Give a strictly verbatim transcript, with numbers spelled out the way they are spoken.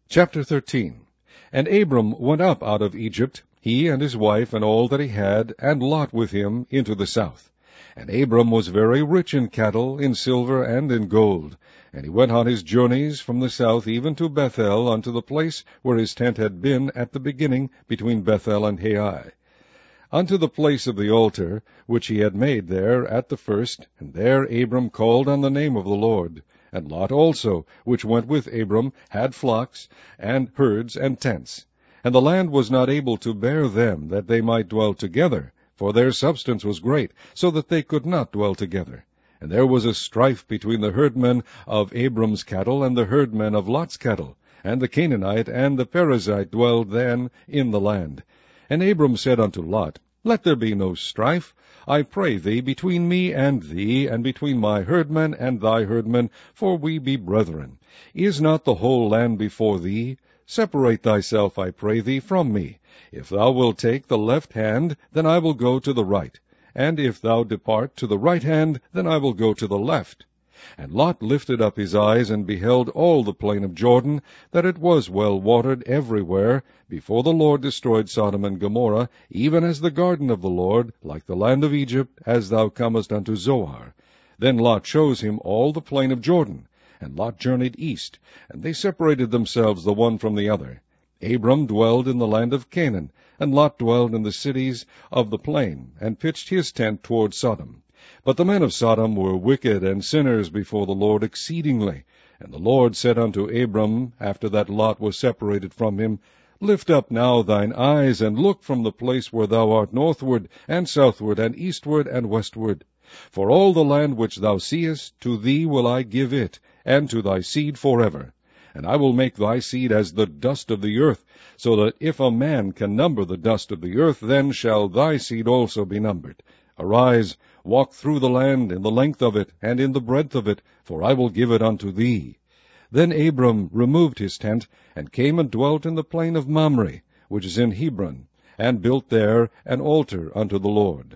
Chapter thirteen. And Abram went up out of Egypt, he and his wife and all that he had, and Lot with him, into the south. And Abram was very rich in cattle, in silver, and in gold. And he went on his journeys from the south even to Bethel, unto the place where his tent had been at the beginning between Bethel and Hai, unto the place of the altar, which he had made there at the first, and there Abram called on the name of the Lord. And Lot also, which went with Abram, had flocks, and herds, and tents. And the land was not able to bear them, that they might dwell together, for their substance was great, so that they could not dwell together. And there was a strife between the herdmen of Abram's cattle and the herdmen of Lot's cattle. And the Canaanite and the Perizzite dwelled then in the land. And Abram said unto Lot, Let there be no strife, I pray thee, between me and thee, and between my herdmen and thy herdmen, for we be brethren. Is not the whole land before thee? Separate thyself, I pray thee, from me. If thou wilt take the left hand, then I will go to the right. And if thou depart to the right hand, then I will go to the left. And Lot lifted up his eyes, and beheld all the plain of Jordan, that it was well watered everywhere, before the Lord destroyed Sodom and Gomorrah, even as the garden of the Lord, like the land of Egypt, as thou comest unto Zoar. Then Lot chose him all the plain of Jordan. And Lot journeyed east, and they separated themselves the one from the other. Abram dwelled in the land of Canaan, and Lot dwelled in the cities of the plain, and pitched his tent toward Sodom. But the men of Sodom were wicked and sinners before the Lord exceedingly. And the Lord said unto Abram, after that Lot was separated from him, Lift up now thine eyes, and look from the place where thou art northward, and southward, and eastward, and westward. For all the land which thou seest, to thee will I give it, and to thy seed forever. And I will make thy seed as the dust of the earth, so that if a man can number the dust of the earth, then shall thy seed also be numbered. Arise, walk through the land, in the length of it, and in the breadth of it, for I will give it unto thee. Then Abram removed his tent, and came and dwelt in the plain of Mamre, which is in Hebron, and built there an altar unto the Lord.